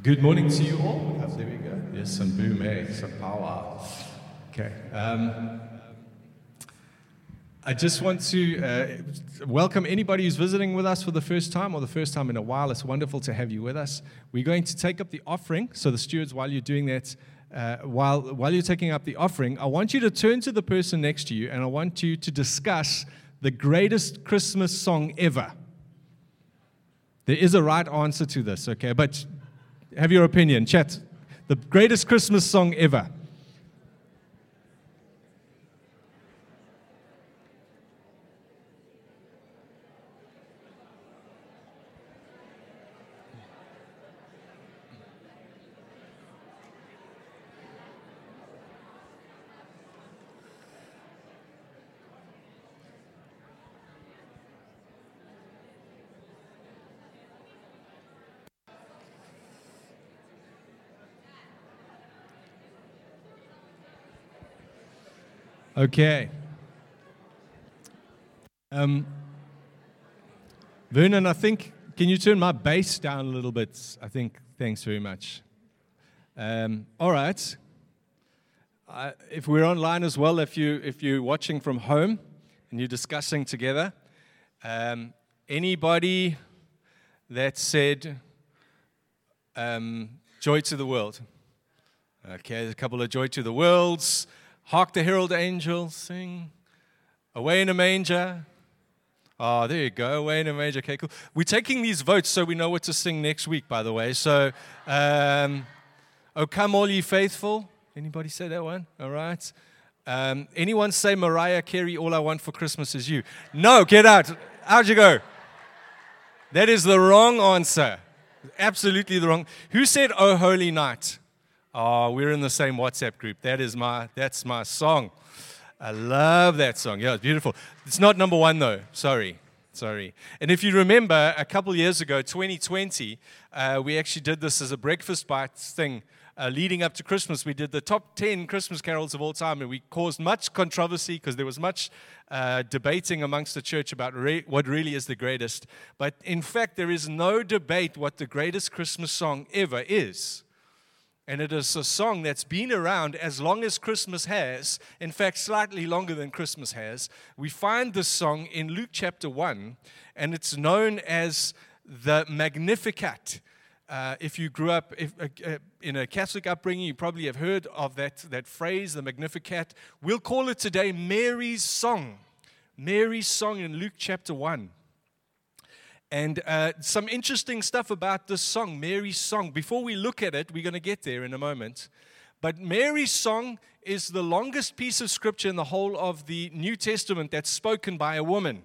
Good morning to you all. There we go. There's some boom, some power. Okay. I just want to welcome anybody who's visiting with us for the first time or the first time in a while. It's wonderful to have you with us. We're going to take up the offering. So the stewards, while you're doing that, while you're taking up the offering, I want you to turn to the person next to you and I want you to discuss the greatest Christmas song ever. There is a right answer to this, okay? But have your opinion. Chat. The greatest Christmas song ever. Okay. Vernon, I think, can you turn my bass down a little bit? I think, thanks very much. All right. If we're online as well, if you're watching from home and you're discussing together, anybody that said joy to the world? Okay, there's a couple of joy to the worlds. Hark the herald angels sing. Away in a manger. Oh, there you go. Away in a manger. Okay, cool. We're taking these votes so we know what to sing next week, by the way. So, Oh, come all ye faithful. Anybody say that one? All right. Anyone say Mariah Carey, All I Want for Christmas Is You? No, get out. How'd you go? That is the wrong answer. Absolutely the wrong. Who said, Oh, Holy Night? Oh, we're in the same WhatsApp group. That's my song. I love that song. Yeah, it's beautiful. It's not number one, though. Sorry. And if you remember, a couple years ago, 2020, we actually did this as a breakfast bites thing. Leading up to Christmas, we did the top 10 Christmas carols of all time, and we caused much controversy because there was much debating amongst the church about what really is the greatest. But in fact, there is no debate what the greatest Christmas song ever is. And it is a song that's been around as long as Christmas has, in fact, slightly longer than Christmas has. We find this song in Luke chapter 1, and it's known as the Magnificat. If you grew up in a Catholic upbringing, you probably have heard of that phrase, the Magnificat. We'll call it today Mary's Song. Mary's Song in Luke chapter 1. And some interesting stuff about this song, Mary's Song. Before we look at it, we're going to get there in a moment. But Mary's Song is the longest piece of scripture in the whole of the New Testament that's spoken by a woman.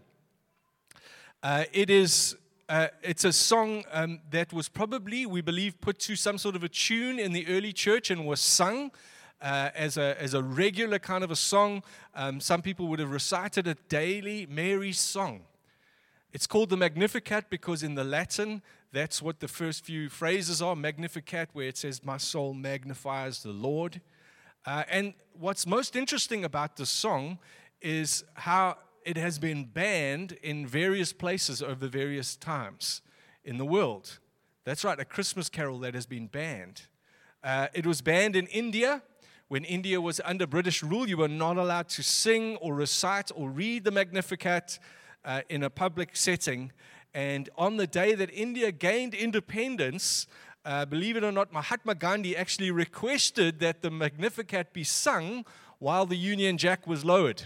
It's a song that was probably, we believe, put to some sort of a tune in the early church and was sung as a regular kind of a song. Some people would have recited it daily, Mary's Song. It's called the Magnificat because in the Latin, that's what the first few phrases are, Magnificat, where it says, my soul magnifies the Lord. And what's most interesting about this song is how it has been banned in various places over various times in the world. That's right, a Christmas carol that has been banned. It was banned in India. When India was under British rule, you were not allowed to sing or recite or read the Magnificat in a public setting. And on the day that India gained independence, believe it or not, Mahatma Gandhi actually requested that the Magnificat be sung while the Union Jack was lowered.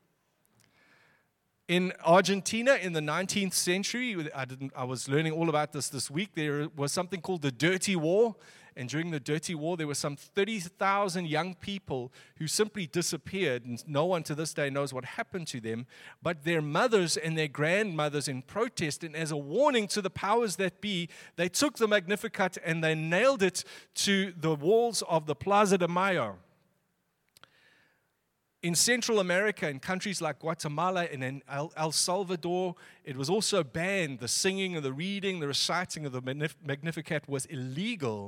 In Argentina in the 19th century, I was learning all about this week, there was something called the Dirty War. And during the Dirty War, there were some 30,000 young people who simply disappeared. And no one to this day knows what happened to them. But their mothers and their grandmothers, in protest and as a warning to the powers that be, they took the Magnificat and they nailed it to the walls of the Plaza de Mayo. In Central America, in countries like Guatemala and in El Salvador, it was also banned. The singing and the reading, the reciting of the Magnificat was illegal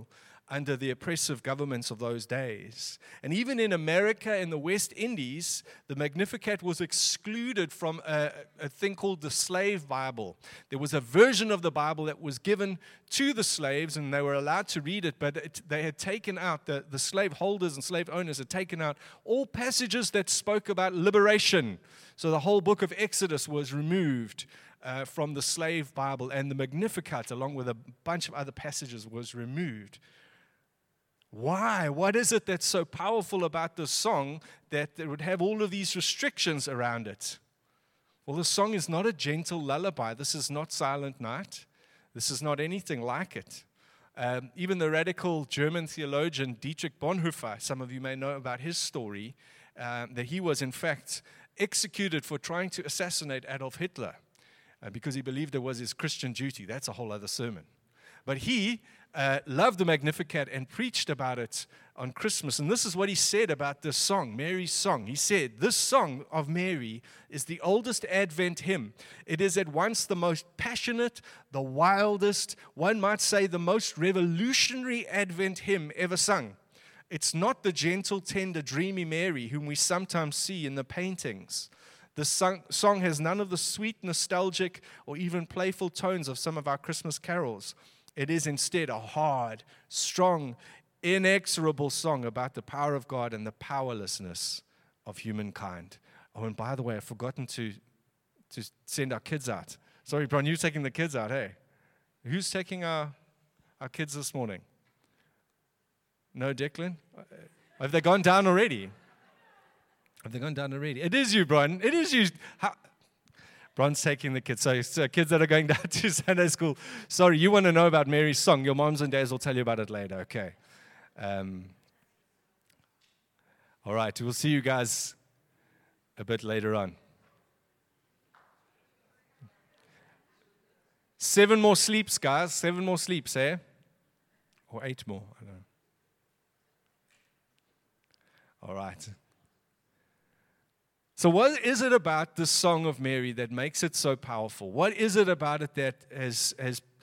under the oppressive governments of those days. And even in America, in the West Indies, the Magnificat was excluded from a thing called the Slave Bible. There was a version of the Bible that was given to the slaves, and they were allowed to read it, but they had taken out, the slave holders and slave owners had taken out all passages that spoke about liberation. So the whole book of Exodus was removed from the Slave Bible, and the Magnificat, along with a bunch of other passages, was removed. Why? What is it that's so powerful about this song that it would have all of these restrictions around it? Well, this song is not a gentle lullaby. This is not Silent Night. This is not anything like it. Even the radical German theologian Dietrich Bonhoeffer, some of you may know about his story, that he was in fact executed for trying to assassinate Adolf Hitler because he believed it was his Christian duty. That's a whole other sermon. But he loved the Magnificat and preached about it on Christmas. And this is what he said about this song, Mary's song. He said, "This song of Mary is the oldest Advent hymn. It is at once the most passionate, the wildest, one might say the most revolutionary Advent hymn ever sung. It's not the gentle, tender, dreamy Mary whom we sometimes see in the paintings. The song has none of the sweet, nostalgic, or even playful tones of some of our Christmas carols. It is instead a hard, strong, inexorable song about the power of God and the powerlessness of humankind." Oh, and by the way, I've forgotten to send our kids out. Sorry, Bron, you're taking the kids out, hey? Who's taking our kids this morning? No, Declan? Have they gone down already? It is you, Bron. It is you. Bron's taking the kids. So kids that are going down to Sunday school, sorry, you want to know about Mary's song. Your moms and dads will tell you about it later, okay? All right, we'll see you guys a bit later on. 7 more sleeps, guys. 7 more sleeps, eh? Or 8 more, I don't know. All right. So what is it about this song of Mary that makes it so powerful? What is it about it that has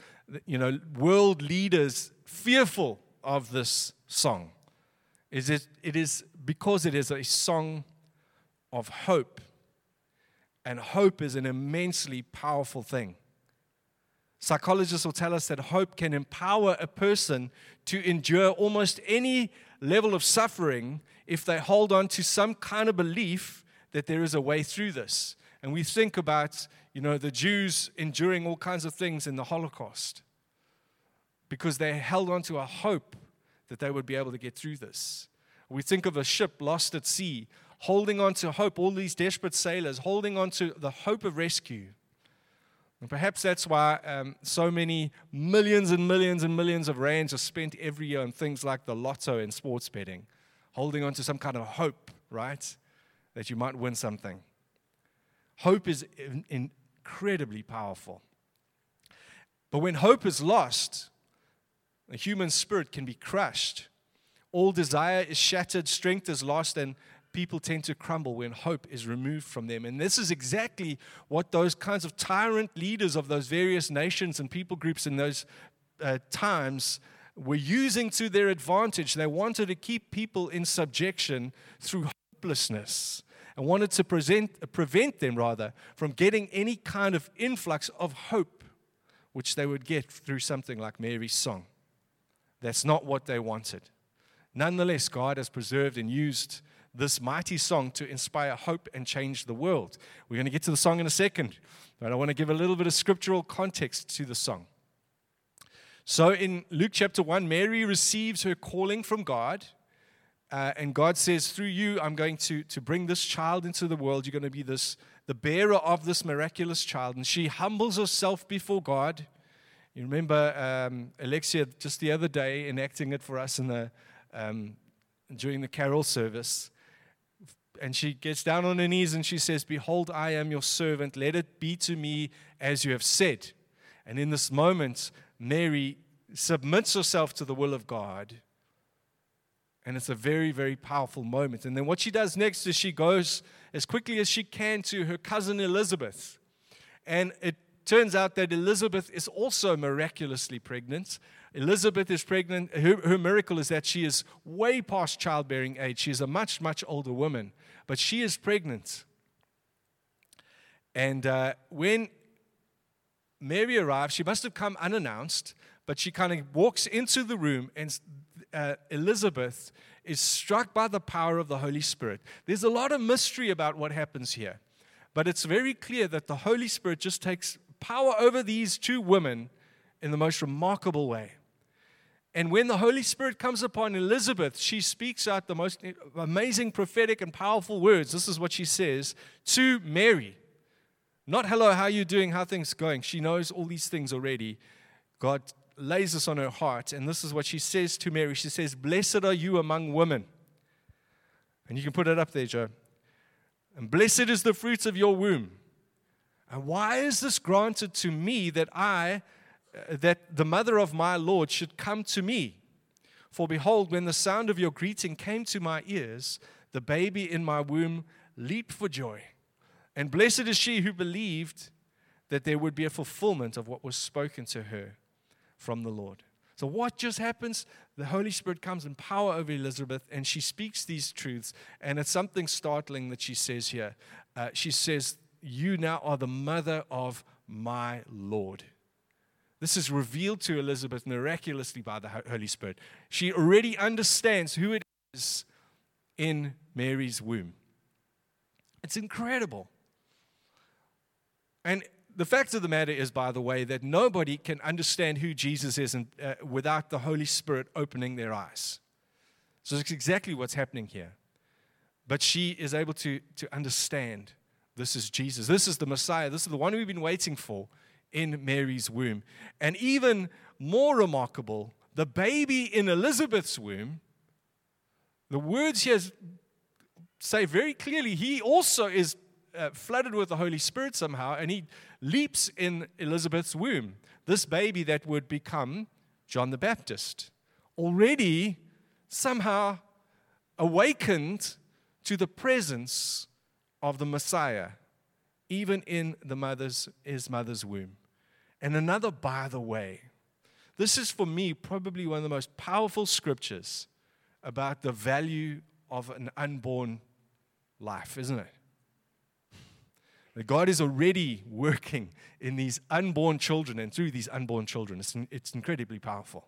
world leaders fearful of this song? It is because it is a song of hope. And hope is an immensely powerful thing. Psychologists will tell us that hope can empower a person to endure almost any level of suffering if they hold on to some kind of belief that there is a way through this. And we think about, the Jews enduring all kinds of things in the Holocaust because they held on to a hope that they would be able to get through this. We think of a ship lost at sea, holding on to hope, all these desperate sailors holding on to the hope of rescue. And perhaps that's why so many millions and millions and millions of rands are spent every year on things like the lotto and sports betting, holding on to some kind of hope, right? That you might win something. Hope is incredibly powerful. But when hope is lost, the human spirit can be crushed. All desire is shattered, strength is lost, and people tend to crumble when hope is removed from them. And this is exactly what those kinds of tyrant leaders of those various nations and people groups in those times were using to their advantage. They wanted to keep people in subjection through hopelessness and wanted to prevent them from getting any kind of influx of hope, which they would get through something like Mary's song. That's not what they wanted. Nonetheless, God has preserved and used this mighty song to inspire hope and change the world. We're going to get to the song in a second, but I want to give a little bit of scriptural context to the song. So in Luke chapter 1, Mary receives her calling from God, and God says, through you, I'm going to bring this child into the world. You're going to be the bearer of this miraculous child. And she humbles herself before God. You remember Alexia just the other day enacting it for us during the carol service. And she gets down on her knees and she says, "Behold, I am your servant. Let it be to me as you have said." And in this moment, Mary submits herself to the will of God. And it's a very, very powerful moment. And then what she does next is she goes as quickly as she can to her cousin Elizabeth. And it turns out that Elizabeth is also miraculously pregnant. Elizabeth is pregnant. Her miracle is that she is way past childbearing age. She is a much, much older woman, but she is pregnant. And when Mary arrives, she must have come unannounced, but she kind of walks into the room, and Elizabeth is struck by the power of the Holy Spirit. There's a lot of mystery about what happens here, but it's very clear that the Holy Spirit just takes power over these two women in the most remarkable way. And when the Holy Spirit comes upon Elizabeth, she speaks out the most amazing prophetic and powerful words. This is what she says to Mary. Not, hello, how are you doing? How are things going? She knows all these things already. God lays this on her heart, and this is what she says to Mary. She says, blessed are you among women. And you can put it up there, Joe. And blessed is the fruit of your womb. And why is this granted to me that the mother of my Lord should come to me? For behold, when the sound of your greeting came to my ears, the baby in my womb leaped for joy. And blessed is she who believed that there would be a fulfillment of what was spoken to her from the Lord. So what just happens? The Holy Spirit comes in power over Elizabeth, and she speaks these truths. And it's something startling that she says here. She says, you now are the mother of my Lord. This is revealed to Elizabeth miraculously by the Holy Spirit. She already understands who it is in Mary's womb. It's incredible. And the fact of the matter is, by the way, that nobody can understand who Jesus is without the Holy Spirit opening their eyes. So it's exactly what's happening here. But she is able to understand this is Jesus. This is the Messiah. This is the one we've been waiting for in Mary's womb. And even more remarkable, the baby in Elizabeth's womb, the words here say very clearly, he also is flooded with the Holy Spirit somehow, and he leaps in Elizabeth's womb. This baby that would become John the Baptist, already somehow awakened to the presence of the Messiah, even in his mother's womb. And another, by the way, this is for me probably one of the most powerful scriptures about the value of an unborn life, isn't it? That God is already working in these unborn children and through these unborn children. It's incredibly powerful.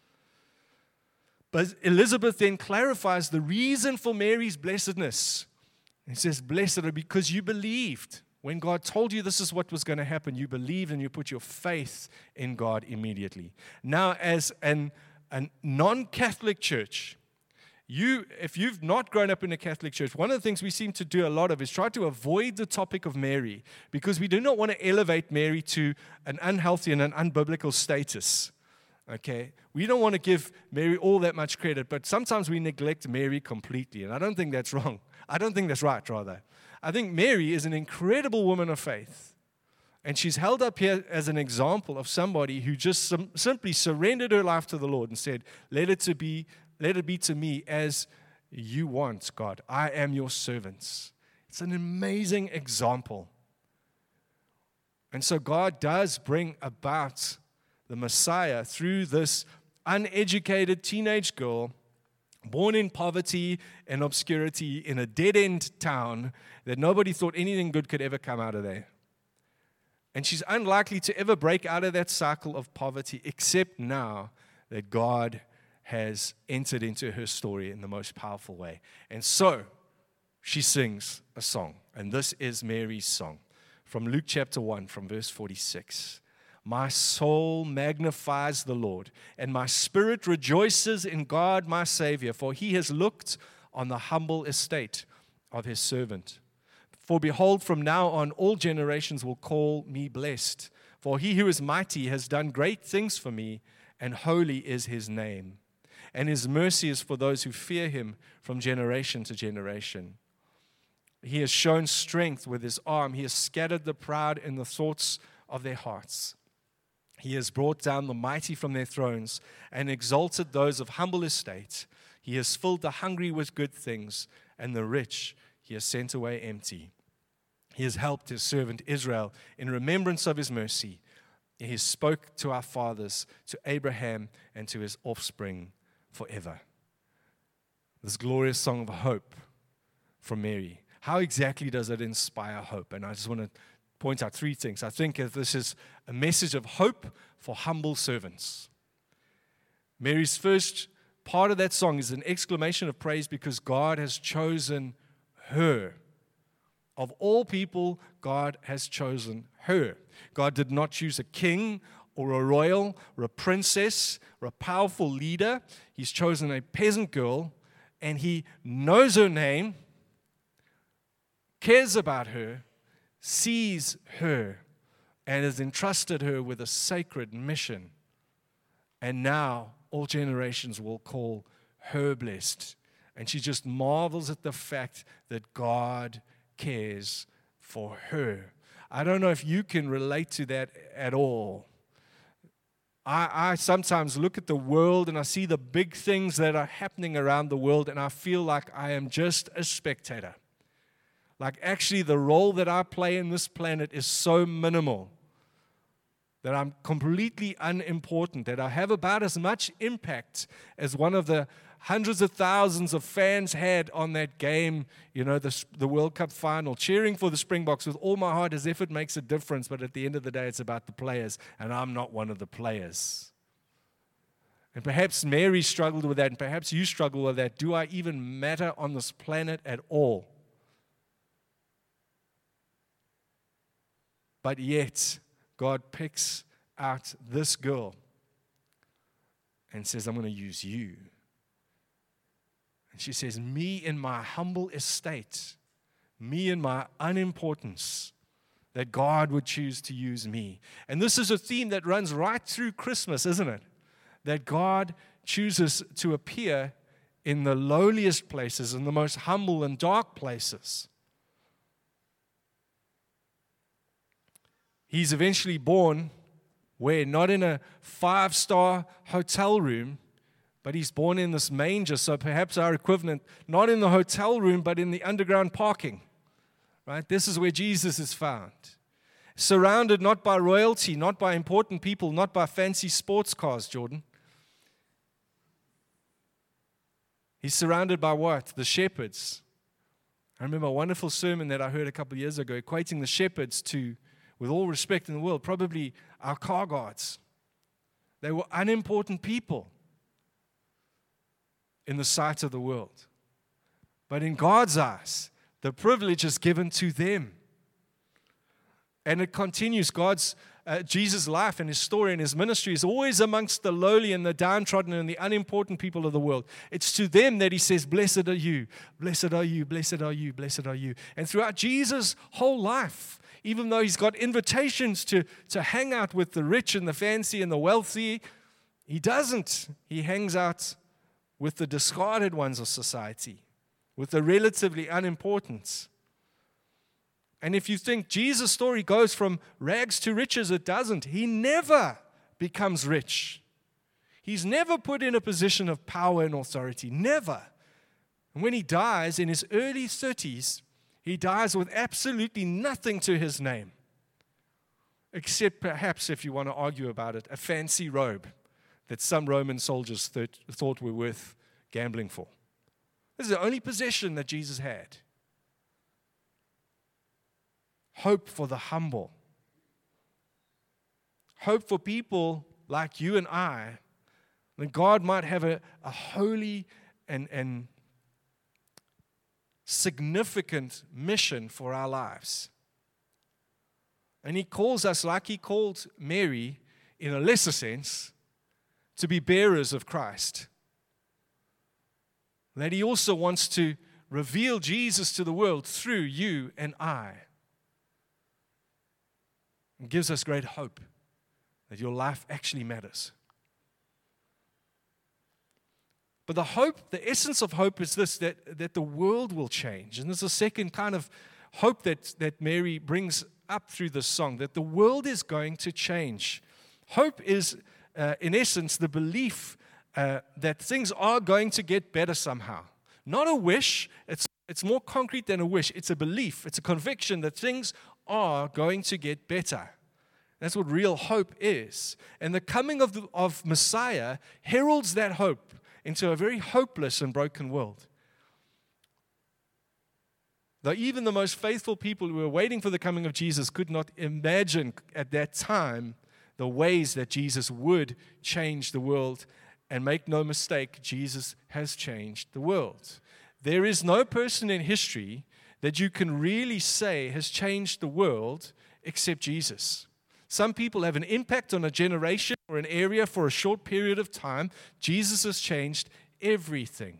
But Elizabeth then clarifies the reason for Mary's blessedness. He says, blessed are because you believed. When God told you this is what was going to happen, you believed and you put your faith in God immediately. Now, as a non-Catholic church, if you've not grown up in a Catholic church, one of the things we seem to do a lot of is try to avoid the topic of Mary because we do not want to elevate Mary to an unhealthy and an unbiblical status. Okay? We don't want to give Mary all that much credit, but sometimes we neglect Mary completely, and I don't think that's wrong. I don't think that's right, rather. I think Mary is an incredible woman of faith, and she's held up here as an example of somebody who just simply surrendered her life to the Lord and said, let it be to me as you want, God. I am your servant. It's an amazing example. And so God does bring about the Messiah through this uneducated teenage girl born in poverty and obscurity in a dead-end town that nobody thought anything good could ever come out of there. And she's unlikely to ever break out of that cycle of poverty, except now that God has entered into her story in the most powerful way. And so she sings a song, and this is Mary's song from Luke chapter 1, from verse 46. My soul magnifies the Lord, and my spirit rejoices in God my Savior, for he has looked on the humble estate of his servant. For behold, from now on all generations will call me blessed, for he who is mighty has done great things for me, and holy is his name. And his mercy is for those who fear him from generation to generation. He has shown strength with his arm. He has scattered the proud in the thoughts of their hearts. He has brought down the mighty from their thrones and exalted those of humble estate. He has filled the hungry with good things, and the rich he has sent away empty. He has helped his servant Israel in remembrance of his mercy. He spoke to our fathers, to Abraham, and to his offspring forever. This glorious song of hope from Mary. How exactly does it inspire hope? And I just want to point out three things. I think this is a message of hope for humble servants. Mary's first part of that song is an exclamation of praise because God has chosen her. Of all people, God has chosen her. God did not choose a king or a royal or a princess or a powerful leader. He's chosen a peasant girl, and he knows her name, cares about her, sees her, and has entrusted her with a sacred mission. And now all generations will call her blessed. And she just marvels at the fact that God cares for her. I don't know if you can relate to that at all. I sometimes look at the world and I see the big things that are happening around the world, and I feel like I am just a spectator. Like actually the role that I play in this planet is so minimal that I'm completely unimportant, that I have about as much impact as one of the hundreds of thousands of fans had on that game, the World Cup final, cheering for the Springboks with all my heart as if it makes a difference, but at the end of the day, it's about the players, and I'm not one of the players. And perhaps Mary struggled with that, and perhaps you struggle with that. Do I even matter on this planet at all? But yet, God picks out this girl and says, I'm going to use you. And she says, me in my humble estate, me in my unimportance, that God would choose to use me. And this is a theme that runs right through Christmas, isn't it? That God chooses to appear in the lowliest places, in the most humble and dark places. He's eventually born where? Not in a 5-star hotel room, but he's born in this manger, so perhaps our equivalent, not in the hotel room, but in the underground parking. Right? This is where Jesus is found. Surrounded not by royalty, not by important people, not by fancy sports cars, Jordan. He's surrounded by what? The shepherds. I remember a wonderful sermon that I heard a couple of years ago, equating the shepherds to, with all respect in the world, probably our car guards. They were unimportant people in the sight of the world. But in God's eyes, the privilege is given to them. And it continues. Jesus' life and his story and his ministry is always amongst the lowly and the downtrodden and the unimportant people of the world. It's to them that he says, blessed are you, blessed are you, blessed are you, blessed are you. And throughout Jesus' whole life, even though he's got invitations to hang out with the rich and the fancy and the wealthy, he doesn't. He hangs out with the discarded ones of society, with the relatively unimportant. And if you think Jesus' story goes from rags to riches, it doesn't. He never becomes rich. He's never put in a position of power and authority. Never. And when he dies in his early 30s, he dies with absolutely nothing to his name, except perhaps, if you want to argue about it, a fancy robe that some Roman soldiers thought were worth gambling for. This is the only possession that Jesus had. Hope for the humble. Hope for people like you and I, that God might have a holy and significant mission for our lives. And he calls us, like he called Mary, in a lesser sense, to be bearers of Christ. That he also wants to reveal Jesus to the world through you and I. It gives us great hope that your life actually matters. But the essence of hope is this, that the world will change. And there's a second kind of hope that Mary brings up through this song, that the world is going to change. Hope is, in essence, the belief that things are going to get better somehow. Not a wish, it's It's more concrete than a wish. It's a belief. It's a conviction that things are going to get better. That's what real hope is. And the coming of Messiah heralds that hope into a very hopeless and broken world. Though even the most faithful people who were waiting for the coming of Jesus could not imagine at that time the ways that Jesus would change the world. And make no mistake, Jesus has changed the world. There is no person in history that you can really say has changed the world except Jesus. Some people have an impact on a generation or an area for a short period of time. Jesus has changed everything.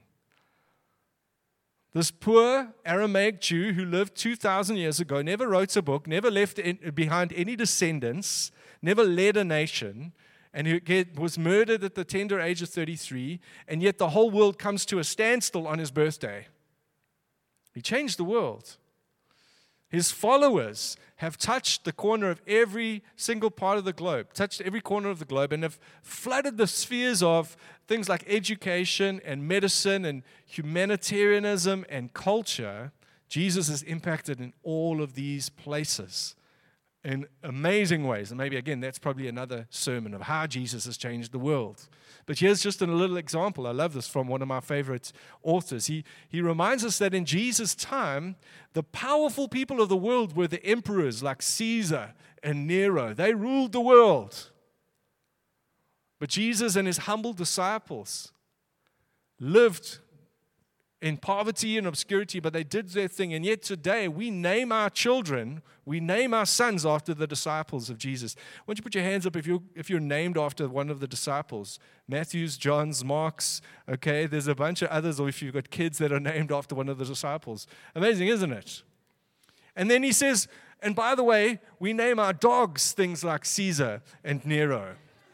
This poor Aramaic Jew who lived 2,000 years ago, never wrote a book, never left behind any descendants, never led a nation, and who was murdered at the tender age of 33, and yet the whole world comes to a standstill on his birthday. He changed the world. His followers have touched the corner of every single part of the globe, touched every corner of the globe, and have flooded the spheres of things like education and medicine and humanitarianism and culture. Jesus has impacted in all of these places in amazing ways. And maybe, again, that's probably another sermon of how Jesus has changed the world. But here's just a little example. I love this from one of my favorite authors. He reminds us that in Jesus' time, the powerful people of the world were the emperors like Caesar and Nero. They ruled the world. But Jesus and his humble disciples lived in poverty and obscurity, but they did their thing. And yet today, we name our children, we name our sons after the disciples of Jesus. Why don't you put your hands up if you're named after one of the disciples? Matthew's, John's, Mark's, okay? There's a bunch of others, or if you've got kids that are named after one of the disciples. Amazing, isn't it? And then he says, and by the way, we name our dogs things like Caesar and Nero.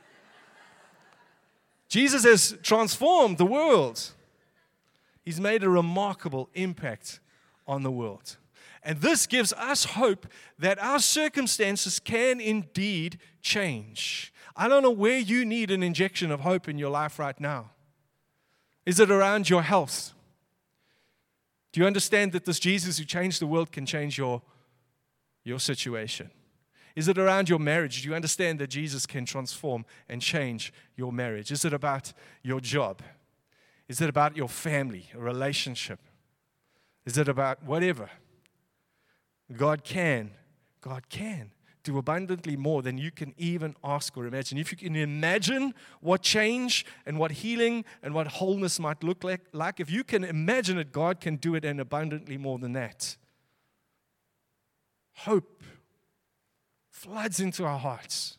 Jesus has transformed the world. He's made a remarkable impact on the world. And this gives us hope that our circumstances can indeed change. I don't know where you need an injection of hope in your life right now. Is it around your health? Do you understand that this Jesus who changed the world can change your situation? Is it around your marriage? Do you understand that Jesus can transform and change your marriage? Is it about your job? Is it about your family, a relationship? Is it about whatever? God can do abundantly more than you can even ask or imagine. If you can imagine what change and what healing and what wholeness might look like, if you can imagine it, God can do it and abundantly more than that. Hope floods into our hearts.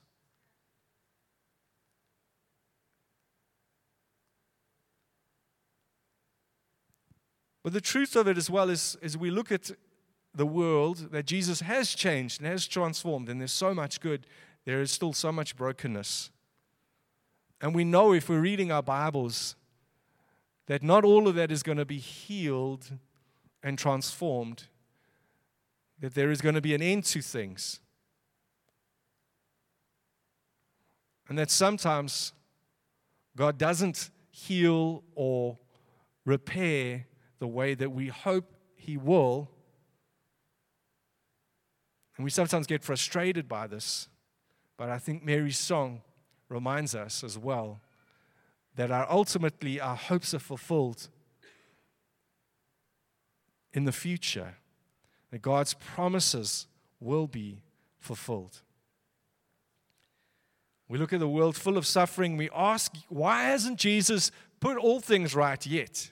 But the truth of it as well is we look at the world that Jesus has changed and has transformed, and there's so much good, there is still so much brokenness. And we know if we're reading our Bibles that not all of that is going to be healed and transformed, that there is going to be an end to things. And that sometimes God doesn't heal or repair the way that we hope He will. And we sometimes get frustrated by this. But I think Mary's song reminds us as well that ultimately our hopes are fulfilled in the future. That God's promises will be fulfilled. We look at the world full of suffering. We ask, why hasn't Jesus put all things right yet?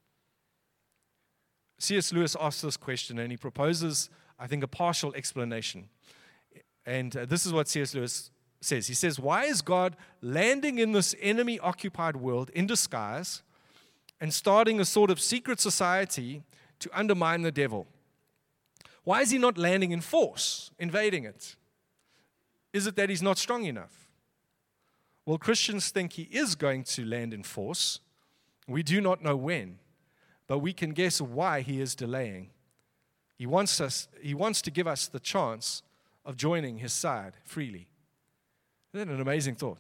C.S. Lewis asks this question, and he proposes, I think, a partial explanation. And this is what C.S. Lewis says. He says, why is God landing in this enemy-occupied world in disguise and starting a sort of secret society to undermine the devil? Why is He not landing in force, invading it? Is it that He's not strong enough? Well, Christians think He is going to land in force. We do not know when. But we can guess why He is delaying. He wants to give us the chance of joining His side freely. Isn't that an amazing thought?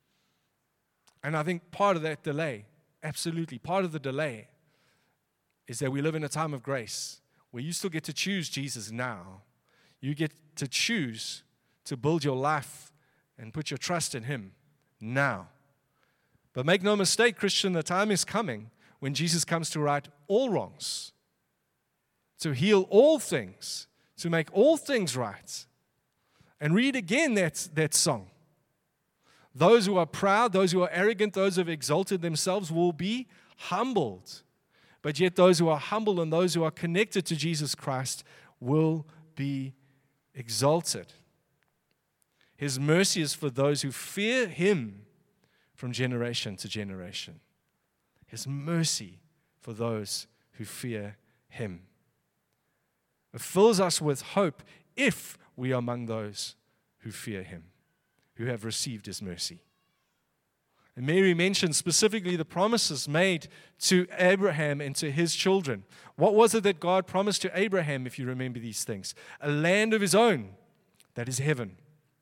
And I think part of that delay, absolutely, part of the delay is that we live in a time of grace where you still get to choose Jesus now. You get to choose to build your life and put your trust in Him now. But make no mistake, Christian, the time is coming when Jesus comes to right all wrongs, to heal all things, to make all things right. And read again that song. Those who are proud, those who are arrogant, those who have exalted themselves will be humbled. But yet those who are humble and those who are connected to Jesus Christ will be exalted. His mercy is for those who fear Him from generation to generation. His mercy for those who fear Him. It fills us with hope if we are among those who fear Him, who have received His mercy. And Mary mentioned specifically the promises made to Abraham and to his children. What was it that God promised to Abraham, if you remember these things? A land of his own, that is heaven.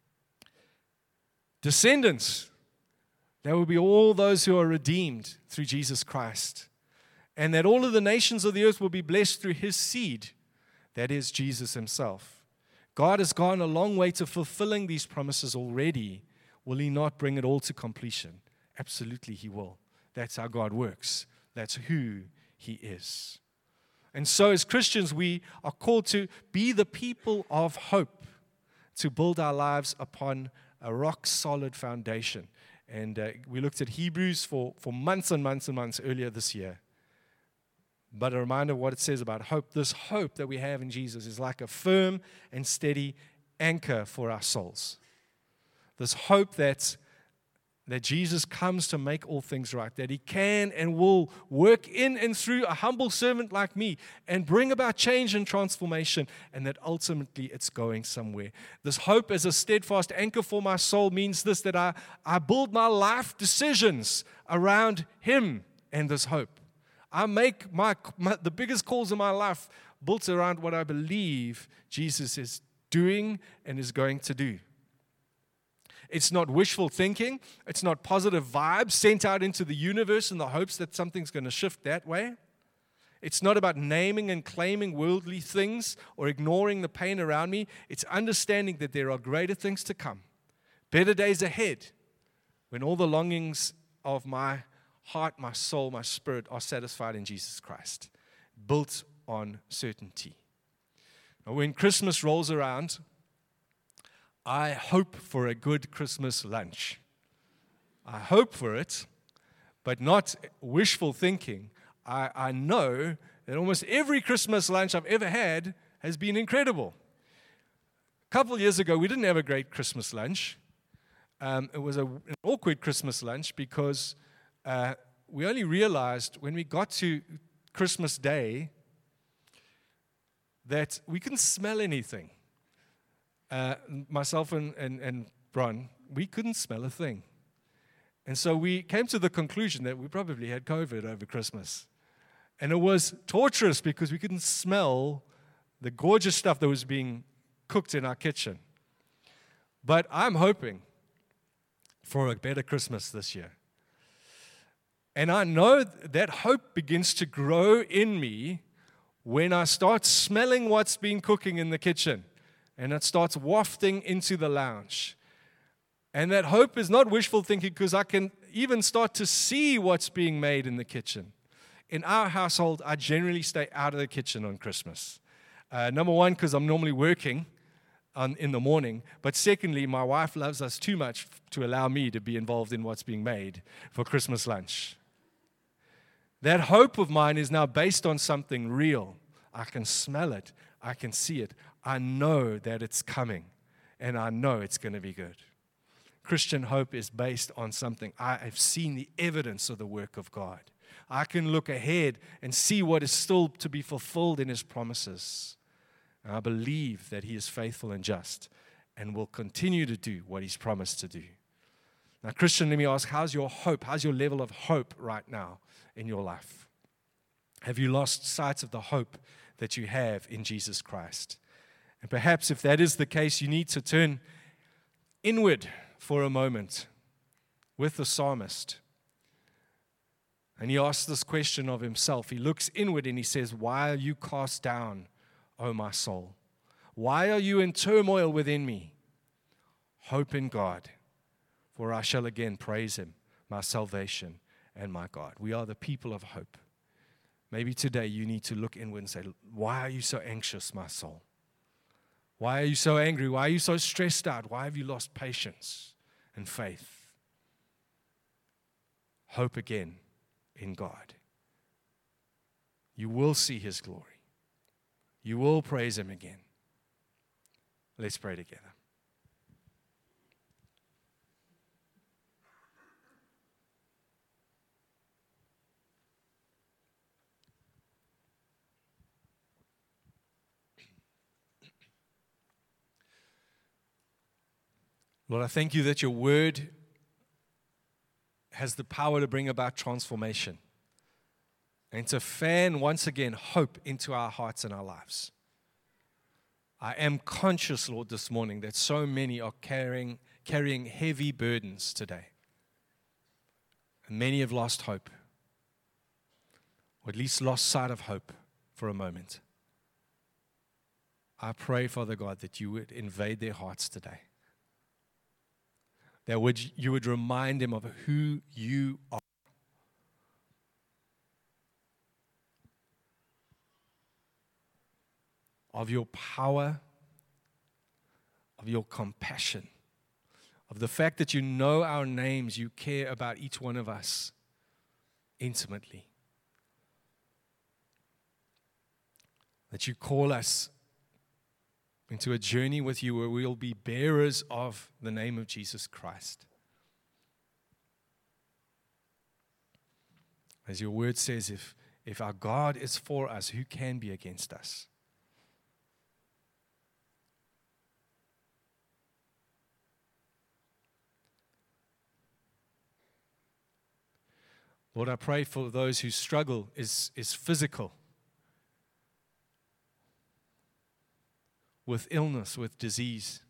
Descendants, that will be all those who are redeemed through Jesus Christ. And that all of the nations of the earth will be blessed through His seed, that is Jesus Himself. God has gone a long way to fulfilling these promises already. Will He not bring it all to completion? Absolutely, He will. That's how God works. That's who He is. And so as Christians, we are called to be the people of hope, to build our lives upon a rock-solid foundation. And we looked at Hebrews for months and months and months earlier this year. But a reminder of what it says about hope. This hope that we have in Jesus is like a firm and steady anchor for our souls. This hope that Jesus comes to make all things right, that He can and will work in and through a humble servant like me and bring about change and transformation, and that ultimately it's going somewhere. This hope as a steadfast anchor for my soul means this, that I build my life decisions around Him and this hope. I make the biggest calls in my life built around what I believe Jesus is doing and is going to do. It's not wishful thinking. It's not positive vibes sent out into the universe in the hopes that something's going to shift that way. It's not about naming and claiming worldly things or ignoring the pain around me. It's understanding that there are greater things to come, better days ahead, when all the longings of my heart, my soul, my spirit are satisfied in Jesus Christ, built on certainty. Now, when Christmas rolls around, I hope for a good Christmas lunch. I hope for it, but not wishful thinking. I know that almost every Christmas lunch I've ever had has been incredible. A couple of years ago, we didn't have a great Christmas lunch. It was an awkward Christmas lunch because we only realized when we got to Christmas Day that we couldn't smell anything. Myself and Bron, we couldn't smell a thing. And so we came to the conclusion that we probably had COVID over Christmas. And it was torturous because we couldn't smell the gorgeous stuff that was being cooked in our kitchen. But I'm hoping for a better Christmas this year. And I know that hope begins to grow in me when I start smelling what's been cooking in the kitchen. And it starts wafting into the lounge. And that hope is not wishful thinking because I can even start to see what's being made in the kitchen. In our household, I generally stay out of the kitchen on Christmas. Number one, because I'm normally working in the morning. But secondly, my wife loves us too much to allow me to be involved in what's being made for Christmas lunch. That hope of mine is now based on something real. I can smell it. I can see it. I know that it's coming, and I know it's going to be good. Christian hope is based on something. I have seen the evidence of the work of God. I can look ahead and see what is still to be fulfilled in His promises. And I believe that He is faithful and just and will continue to do what He's promised to do. Now, Christian, let me ask, how's your hope? How's your level of hope right now in your life? Have you lost sight of the hope that you have in Jesus Christ? And perhaps if that is the case, you need to turn inward for a moment with the psalmist. And he asks this question of himself. He looks inward and he says, why are you cast down, O my soul? Why are you in turmoil within me? Hope in God, for I shall again praise him, my salvation and my God. We are the people of hope. Maybe today you need to look inward and say, why are you so anxious, my soul? Why are you so angry? Why are you so stressed out? Why have you lost patience and faith? Hope again in God. You will see his glory. You will praise him again. Let's pray together. Lord, I thank you that your word has the power to bring about transformation and to fan once again hope into our hearts and our lives. I am conscious, Lord, this morning that so many are carrying heavy burdens today. And many have lost hope, or at least lost sight of hope for a moment. I pray, Father God, that you would invade their hearts today. That you would remind them of who you are. Of your power, of your compassion, of the fact that you know our names, you care about each one of us intimately. That you call us into a journey with you where we'll be bearers of the name of Jesus Christ. As your word says, if our God is for us, who can be against us? Lord, I pray for those whose struggle is physical, with illness, with disease,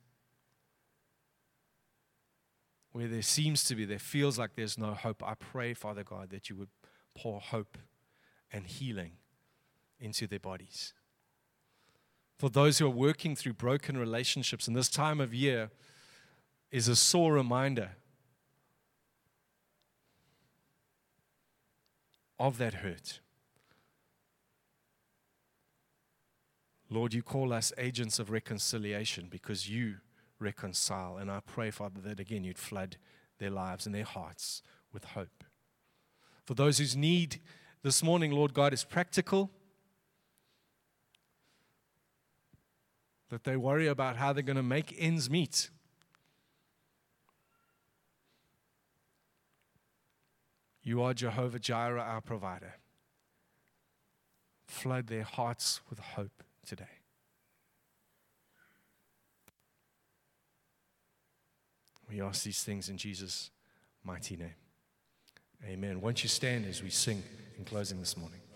where there feels like there's no hope. I pray, Father God, that you would pour hope and healing into their bodies. For those who are working through broken relationships, and this time of year is a sore reminder of that hurt. Lord, you call us agents of reconciliation because you reconcile. And I pray, Father, that again you'd flood their lives and their hearts with hope. For those whose need this morning, Lord God, is practical, that they worry about how they're going to make ends meet. You are Jehovah Jireh, our provider. Flood their hearts with hope today. We ask these things in Jesus' mighty name. Amen. Won't you stand as we sing in closing this morning?